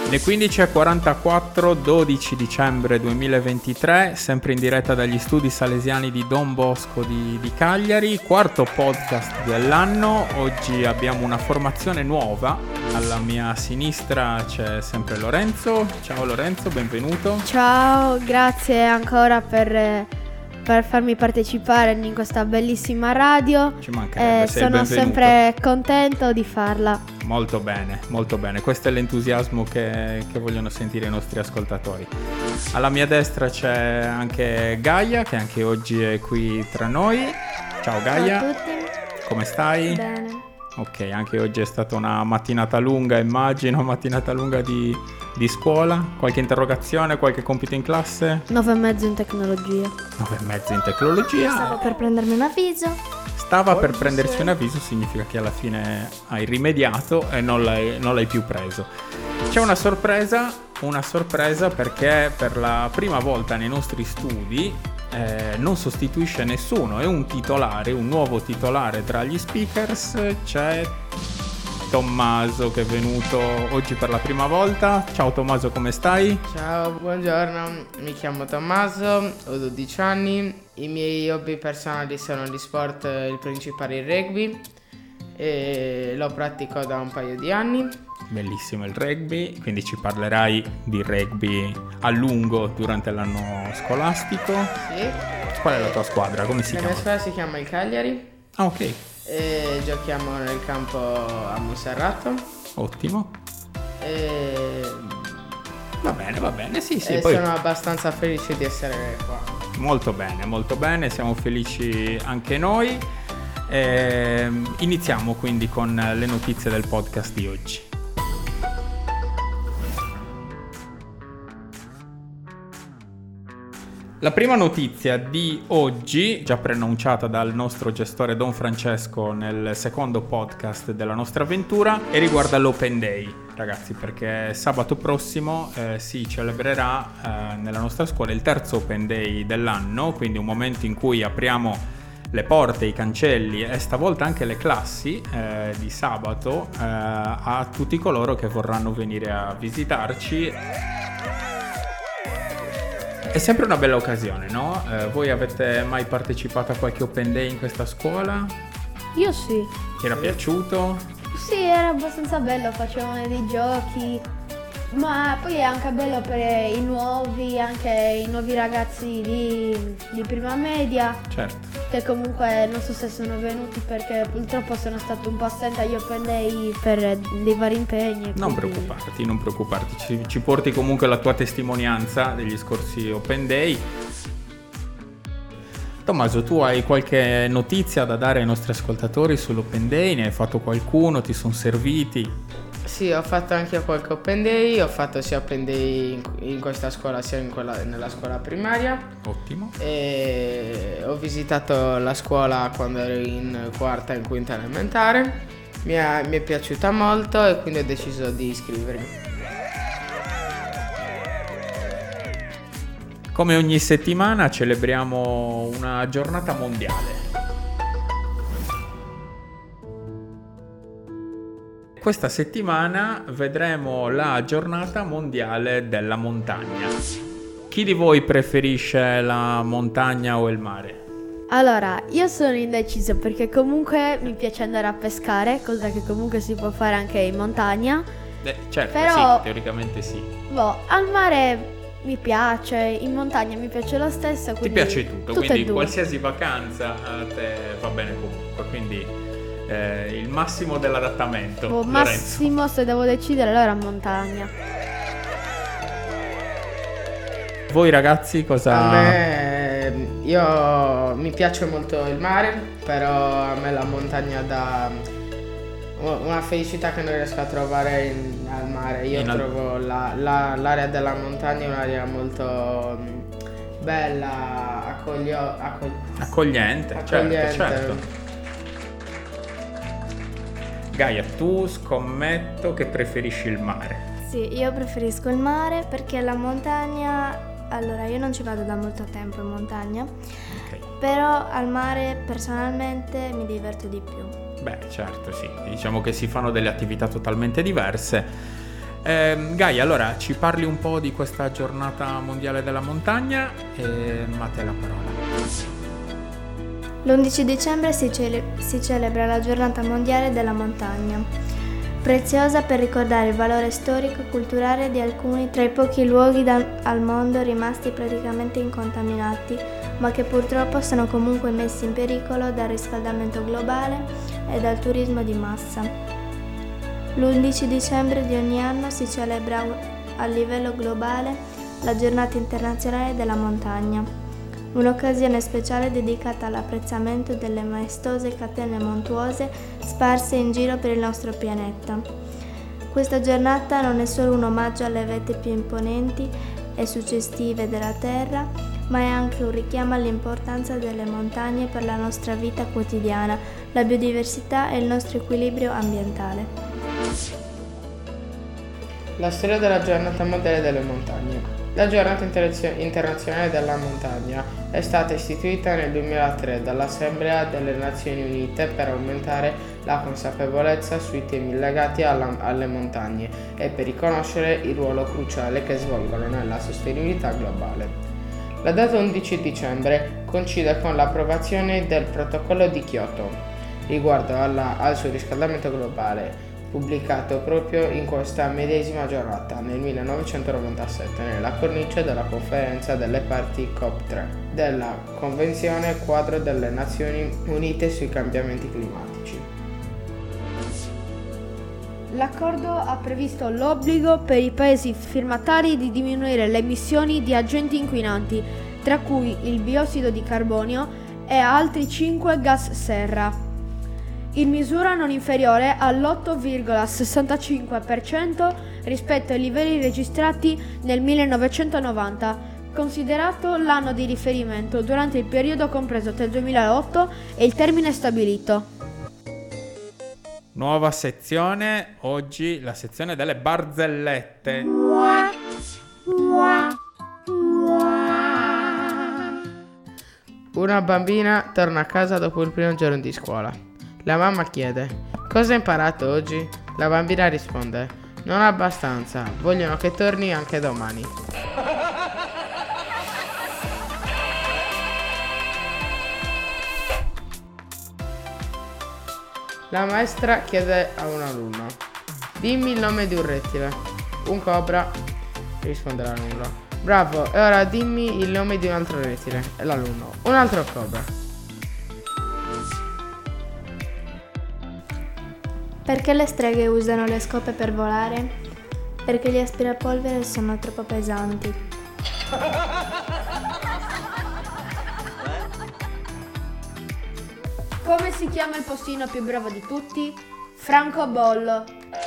Le 15:44, 12 dicembre 2023, sempre in diretta dagli studi salesiani di Don Bosco di Cagliari, quarto podcast dell'anno. Oggi abbiamo una formazione nuova. Alla mia sinistra c'è sempre Lorenzo. Ciao Lorenzo, benvenuto. Ciao, grazie ancora per farmi partecipare in questa bellissima radio. Ci mancherebbe, sei il sono benvenuto. sempre contento di farla. Molto bene, molto bene. Questo è l'entusiasmo che vogliono sentire i nostri ascoltatori. Alla mia destra c'è anche Gaia, che anche oggi è qui tra noi. Ciao Gaia. Ciao a tutti. Come stai? Bene. Ok, anche oggi è stata una mattinata lunga, immagino, mattinata lunga di scuola. Qualche interrogazione, qualche compito in classe? 9,5 in tecnologia. 9,5 in tecnologia. Stavo per prendermi un avviso. Stava per prendersi un avviso, significa che alla fine hai rimediato e non l'hai più preso. C'è una sorpresa perché per la prima volta nei nostri studi non sostituisce nessuno, è un nuovo titolare tra gli speakers. C'è Tommaso che è venuto oggi per la prima volta. Ciao Tommaso, come stai? Ciao, buongiorno, mi chiamo Tommaso, ho 12 anni, i miei hobby personali sono gli sport, il principale il rugby e lo pratico da un paio di anni. Bellissimo il rugby, quindi ci parlerai di rugby a lungo durante l'anno scolastico. Sì. Qual è la tua squadra? Come si La chiama? mia squadra si chiama il Cagliari Ah, ok, e giochiamo nel campo a Monserrato ottimo. e Va bene, sì, e poi sono abbastanza felice di essere qua. molto bene, siamo felici anche noi. Iniziamo quindi con le notizie del podcast di oggi. La prima notizia di oggi, già preannunciata dal nostro gestore Don Francesco nel secondo podcast della nostra avventura, e riguarda l'Open Day, ragazzi, perché sabato prossimo si celebrerà nella nostra scuola il terzo Open Day dell'anno, quindi un momento in cui apriamo le porte, i cancelli e stavolta anche le classi di sabato a tutti coloro che vorranno venire a visitarci. È sempre una bella occasione, no? Voi avete mai partecipato a qualche Open Day in questa scuola? Io sì. Ti era piaciuto? Sì, era abbastanza bello, facevano dei giochi, ma poi è anche bello per i nuovi ragazzi di prima media, Certo. che comunque non so se sono venuti perché purtroppo sono stato un po' assente agli Open Day per dei vari impegni. Non preoccuparti, ci porti comunque la tua testimonianza degli scorsi Open Day. Tommaso, tu hai qualche notizia da dare ai nostri ascoltatori sull'Open Day? Ne hai fatto qualcuno? Ti sono serviti? Sì, ho fatto anche io qualche Open Day, ho fatto sia Open Day in questa scuola sia nella scuola primaria. Ottimo. E ho visitato la scuola quando ero in quarta e in quinta elementare, mi è piaciuta molto e quindi ho deciso di iscrivermi. Come ogni settimana celebriamo una giornata mondiale. Questa settimana vedremo la giornata mondiale della montagna. Chi di voi preferisce la montagna o il mare? Allora, io sono indeciso perché comunque mi piace andare a pescare, cosa che comunque si può fare anche in montagna. Certo, Però- sì, teoricamente sì. Al mare mi piace, in montagna mi piace lo stesso. Ti Quindi piace tutto, tutte e quindi due. qualsiasi vacanza a te va bene comunque, quindi il massimo dell'adattamento. Lorenzo. Massimo, se devo decidere, allora montagna. Voi ragazzi cosa... Io mi piace molto il mare, però a me la montagna dà una felicità che non riesco a trovare al mare. Io trovo l'area della montagna un'area molto bella, accogliente, certo. Gaia, tu scommetto che preferisci il mare. Sì, io preferisco il mare perché la montagna... Allora, io non ci vado da molto tempo in montagna, Ok. però al mare personalmente mi diverto di più. Beh, certo, sì. Diciamo che si fanno delle attività totalmente diverse. Gaia, allora ci parli un po' di questa giornata mondiale della montagna e a te la parola. L'11 dicembre si celebra la giornata mondiale della montagna, preziosa per ricordare il valore storico e culturale di alcuni tra i pochi luoghi al mondo rimasti praticamente incontaminati, ma che purtroppo sono comunque messi in pericolo dal riscaldamento globale e dal turismo di massa. L'11 dicembre di ogni anno si celebra a livello globale la Giornata internazionale della montagna, un'occasione speciale dedicata all'apprezzamento delle maestose catene montuose sparse in giro per il nostro pianeta. Questa giornata non è solo un omaggio alle vette più imponenti e suggestive della Terra, ma è anche un richiamo all'importanza delle montagne per la nostra vita quotidiana, la biodiversità e il nostro equilibrio ambientale. La storia della Giornata mondiale delle montagne. La Giornata internazionale della montagna è stata istituita nel 2003 dall'Assemblea delle Nazioni Unite per aumentare la consapevolezza sui temi legati alle montagne e per riconoscere il ruolo cruciale che svolgono nella sostenibilità globale. La data 11 dicembre coincide con l'approvazione del Protocollo di Kyoto riguardo al surriscaldamento globale, pubblicato proprio in questa medesima giornata nel 1997 nella cornice della conferenza delle parti COP3 della Convenzione quadro delle Nazioni Unite sui cambiamenti climatici. L'accordo ha previsto l'obbligo per i paesi firmatari di diminuire le emissioni di agenti inquinanti, tra cui il biossido di carbonio e altri 5 gas serra, in misura non inferiore all'8,65% rispetto ai livelli registrati nel 1990, considerato l'anno di riferimento durante il periodo compreso tra il 2008 e il termine stabilito. Nuova sezione, oggi la sezione delle barzellette. Una bambina torna a casa dopo il primo giorno di scuola. La mamma chiede: "Cosa hai imparato oggi?" La bambina risponde: "Non abbastanza, vogliono che torni anche domani." La maestra chiede a un alunno: "Dimmi il nome di un rettile." "Un cobra", risponde l'alunno. "Bravo, e ora dimmi il nome di un altro rettile." E l'alunno: "Un altro cobra." Perché le streghe usano le scope per volare? Perché gli aspirapolvere sono troppo pesanti. Come si chiama il postino più bravo di tutti? Francobollo.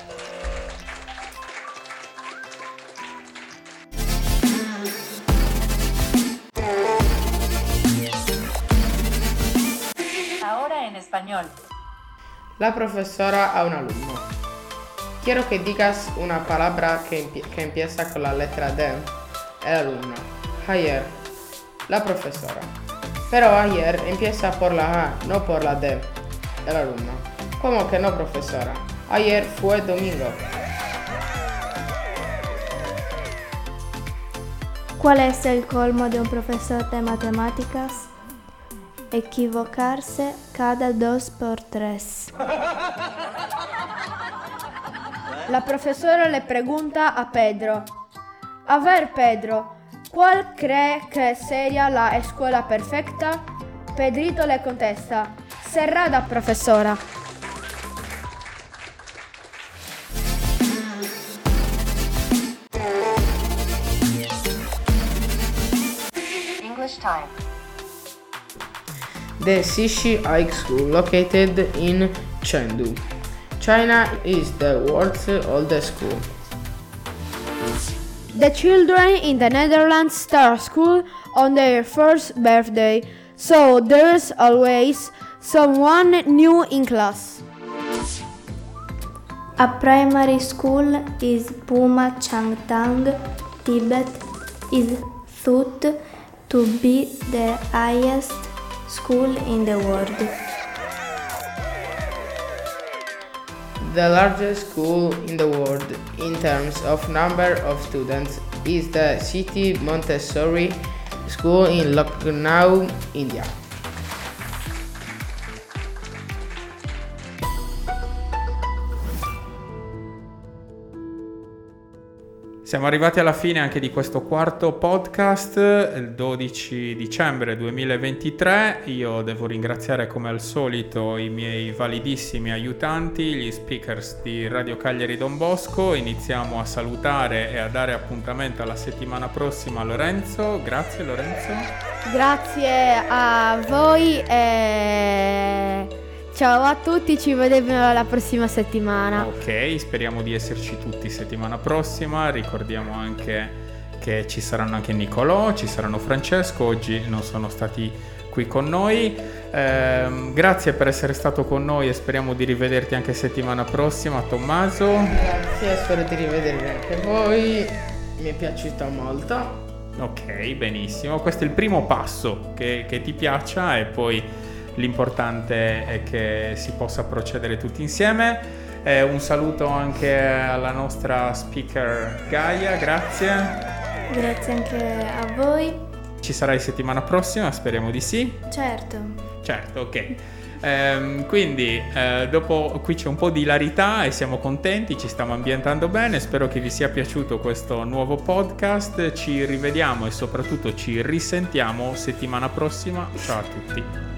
Ahora en español. La profesora a un alumno: "Quiero que digas una palabra que empieza con la letra D." El alumno: "Ayer." La profesora: "Pero ayer empieza por la A, no por la D." El alumno: "¿Cómo que no, profesora? Ayer fue domingo." ¿Cuál es el colmo de un profesor de matemáticas? Equivocarse cada 2 por 3. La profesora le pregunta a Pedro: "A ver, Pedro, ¿cuál cree que sería la escuela perfecta?" Pedrito le contesta: "Cerrada, profesora." English time. The Sishi High School, located in Chengdu, China, is the world's oldest school. The children in the Netherlands start school on their first birthday, so there's always someone new in class. A primary school is Puma Changtang, Tibet, is thought to be the highest school in the world. The largest school in the world in terms of number of students is the City Montessori School in Lucknow, India. Siamo arrivati alla fine anche di questo quarto podcast, il 12 dicembre 2023. Io devo ringraziare come al solito i miei validissimi aiutanti, gli speakers di Radio Cagliari Don Bosco. Iniziamo a salutare e a dare appuntamento alla settimana prossima a Lorenzo. Grazie Lorenzo. Grazie a voi e ciao a tutti, ci vediamo la prossima settimana. Ok, speriamo di esserci tutti settimana prossima. Ricordiamo anche che ci saranno anche Nicolò, ci saranno Francesco, oggi non sono stati qui con noi. Grazie per essere stato con noi e speriamo di rivederti anche settimana prossima. Tommaso. Grazie, spero di rivedervi anche voi, mi è piaciuto molto. Ok, benissimo, questo è il primo passo, che ti piaccia, e poi l'importante è che si possa procedere tutti insieme. Un saluto anche alla nostra speaker Gaia, grazie. Grazie anche a voi. Ci sarai settimana prossima? Speriamo di sì. Certo, ok. Quindi dopo qui c'è un po' di ilarità e siamo contenti, ci stiamo ambientando bene. Spero che vi sia piaciuto questo nuovo podcast. Ci rivediamo e soprattutto ci risentiamo settimana prossima. Ciao a tutti.